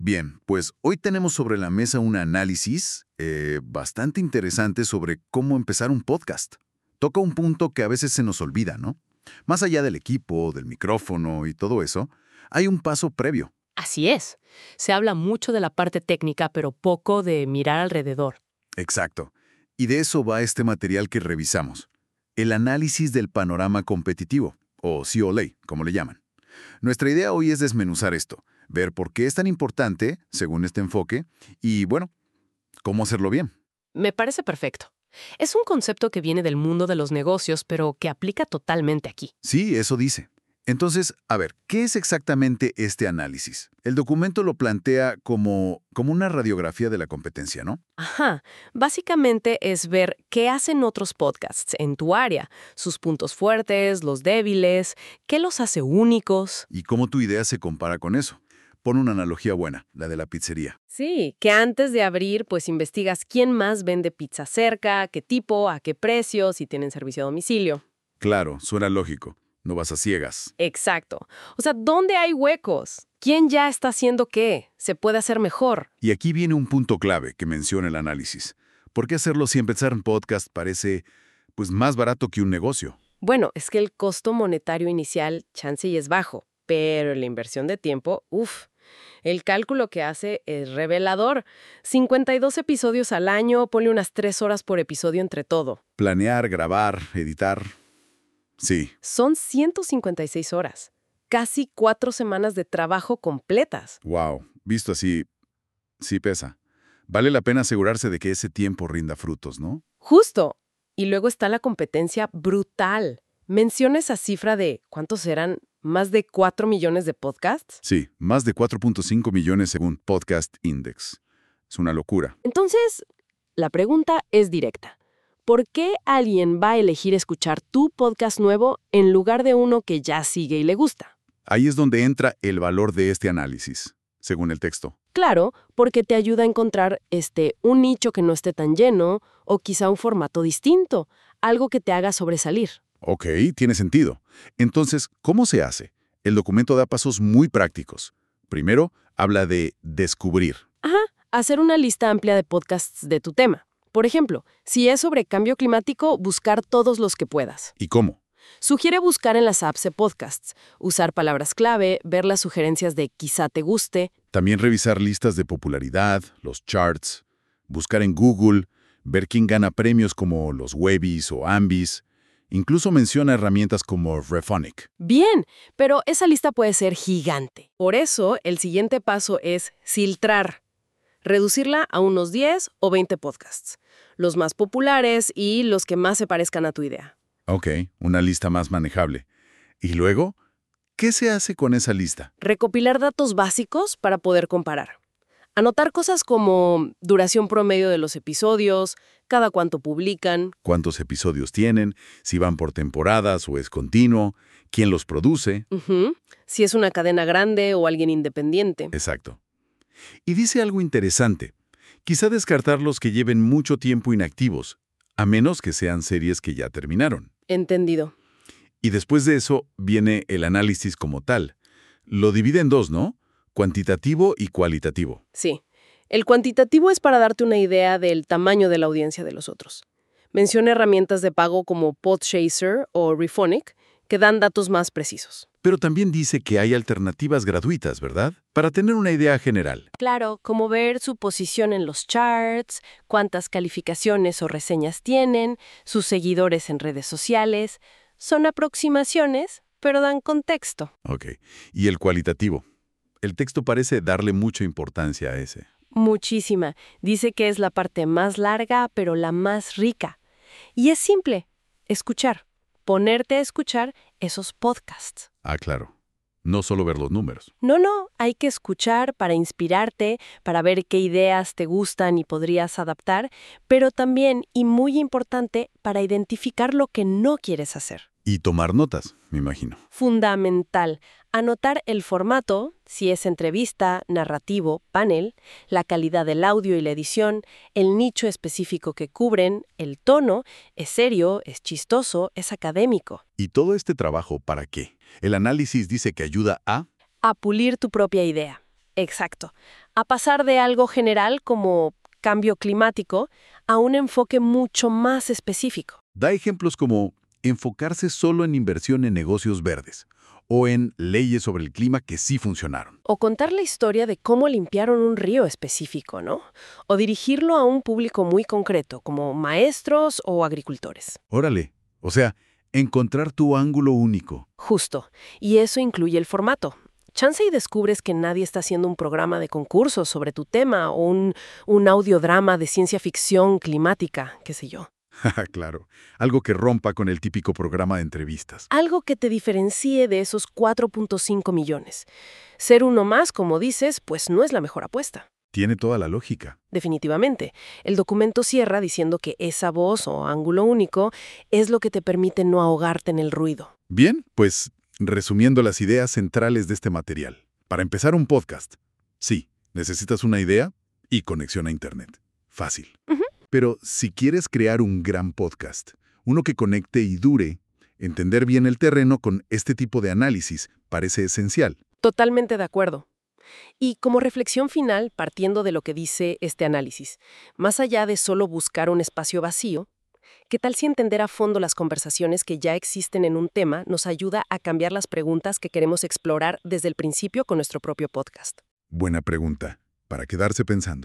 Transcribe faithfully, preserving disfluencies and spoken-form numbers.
Bien, pues hoy tenemos sobre la mesa un análisis eh, bastante interesante sobre cómo empezar un podcast. Toca un punto que a veces se nos olvida, ¿no? Más allá del equipo, del micrófono y todo eso, hay un paso previo. Así es. Se habla mucho de la parte técnica, pero poco de mirar alrededor. Exacto. Y de eso va este material que revisamos. El análisis del panorama competitivo, o C O L A, como le llaman. Nuestra idea hoy es desmenuzar esto, ver por qué es tan importante, según este enfoque, y, bueno, cómo hacerlo bien. Me parece perfecto. Es un concepto que viene del mundo de los negocios, pero que aplica totalmente aquí. Sí, eso dice. Entonces, a ver, ¿qué es exactamente este análisis? El documento lo plantea como, como una radiografía de la competencia, ¿no? Ajá. Básicamente es ver qué hacen otros podcasts en tu área, sus puntos fuertes, los débiles, qué los hace únicos. Y cómo tu idea se compara con eso. Pon una analogía buena, la de la pizzería. Sí, que antes de abrir, pues investigas quién más vende pizza cerca, qué tipo, a qué precio, si tienen servicio a domicilio. Claro, suena lógico. No vas a ciegas. Exacto. O sea, ¿dónde hay huecos? ¿Quién ya está haciendo qué? ¿Se puede hacer mejor? Y aquí viene un punto clave que menciona el análisis. ¿Por qué hacerlo si empezar un podcast parece, pues, más barato que un negocio? Bueno, es que el costo monetario inicial chance y es bajo, pero la inversión de tiempo, uff. El cálculo que hace es revelador. cincuenta y dos episodios al año, ponle unas tres horas por episodio entre todo. Planear, grabar, editar. Sí, Son ciento cincuenta y seis horas. Casi cuatro semanas de trabajo completas. wow. Visto así, sí pesa. Vale la pena asegurarse de que ese tiempo rinda frutos, ¿no? Justo. Y luego está la competencia brutal. Menciona esa cifra de, ¿cuántos eran? ¿Más de cuatro millones de podcasts? Sí, más de cuatro punto cinco millones según Podcast Index. Es una locura. Entonces, la pregunta es directa. ¿Por qué alguien va a elegir escuchar tu podcast nuevo en lugar de uno que ya sigue y le gusta? Ahí es donde entra el valor de este análisis, según el texto. Claro, porque te ayuda a encontrar este, un nicho que no esté tan lleno o quizá un formato distinto, algo que te haga sobresalir. Ok, tiene sentido. Entonces, ¿cómo se hace? El documento da pasos muy prácticos. Primero, habla de descubrir. Ajá, hacer una lista amplia de podcasts de tu tema. Por ejemplo, si es sobre cambio climático, buscar todos los que puedas. ¿Y cómo? Sugiere buscar en las apps de podcasts, usar palabras clave, ver las sugerencias de quizá te guste. También revisar listas de popularidad, los charts, buscar en Google, ver quién gana premios como los Webbies o Ambis. Incluso menciona herramientas como Rephonic. Bien, pero esa lista puede ser gigante. Por eso, el siguiente paso es filtrar. Reducirla a unos diez o veinte podcasts, los más populares y los que más se parezcan a tu idea. Ok, una lista más manejable. ¿Y luego? ¿Qué se hace con esa lista? Recopilar datos básicos para poder comparar. Anotar cosas como duración promedio de los episodios, cada cuánto publican. ¿Cuántos episodios tienen? ¿Si van por temporadas o es continuo? ¿Quién los produce? Ujú, si es una cadena grande o alguien independiente. Exacto. Y dice algo interesante. Quizá descartar los que lleven mucho tiempo inactivos, a menos que sean series que ya terminaron. Entendido. Y después de eso viene el análisis como tal. Lo divide en dos, ¿no? Cuantitativo y cualitativo. Sí. El cuantitativo es para darte una idea del tamaño de la audiencia de los otros. Menciona herramientas de pago como Podchaser o Rephonic que dan datos más precisos. Pero también dice que hay alternativas gratuitas, ¿verdad? Para tener una idea general. Claro, como ver su posición en los charts, cuántas calificaciones o reseñas tienen, sus seguidores en redes sociales. Son aproximaciones, pero dan contexto. Ok. Y el cualitativo. El texto parece darle mucha importancia a ese. Muchísima. Dice que es la parte más larga, pero la más rica. Y es simple. Escuchar. Ponerte a escuchar esos podcasts. Ah, claro. No solo ver los números. No, no, hay que escuchar para inspirarte, para ver qué ideas te gustan y podrías adaptar, pero también, y muy importante, para identificar lo que no quieres hacer. Y tomar notas, me imagino. Fundamental. Anotar el formato, si es entrevista, narrativo, panel, la calidad del audio y la edición, el nicho específico que cubren, el tono, es serio, es chistoso, es académico. ¿Y todo este trabajo para qué? El análisis dice que ayuda a... A pulir tu propia idea. Exacto. a pasar de algo general como cambio climático a un enfoque mucho más específico. Da ejemplos como enfocarse solo en inversión en negocios verdes o en leyes sobre el clima que sí funcionaron. O contar la historia de cómo limpiaron un río específico, ¿no? O dirigirlo a un público muy concreto, como maestros o agricultores. Órale, o sea, encontrar tu ángulo único. Justo. Y eso incluye el formato. Chance y descubres que nadie está haciendo un programa de concursos sobre tu tema o un, un audiodrama de ciencia ficción climática, qué sé yo. Claro, algo que rompa con el típico programa de entrevistas. Algo que te diferencie de esos cuatro punto cinco millones. Ser uno más, como dices, pues no es la mejor apuesta. Tiene toda la lógica. Definitivamente. El documento cierra diciendo que esa voz o ángulo único es lo que te permite no ahogarte en el ruido. Bien, pues resumiendo las ideas centrales de este material. Para empezar un podcast, sí, necesitas una idea y conexión a Internet. Fácil. Ujú. Pero si quieres crear un gran podcast, uno que conecte y dure, entender bien el terreno con este tipo de análisis parece esencial. Totalmente de acuerdo. Y como reflexión final, partiendo de lo que dice este análisis, más allá de solo buscar un espacio vacío, ¿qué tal si entender a fondo las conversaciones que ya existen en un tema nos ayuda a cambiar las preguntas que queremos explorar desde el principio con nuestro propio podcast? Buena pregunta, para quedarse pensando.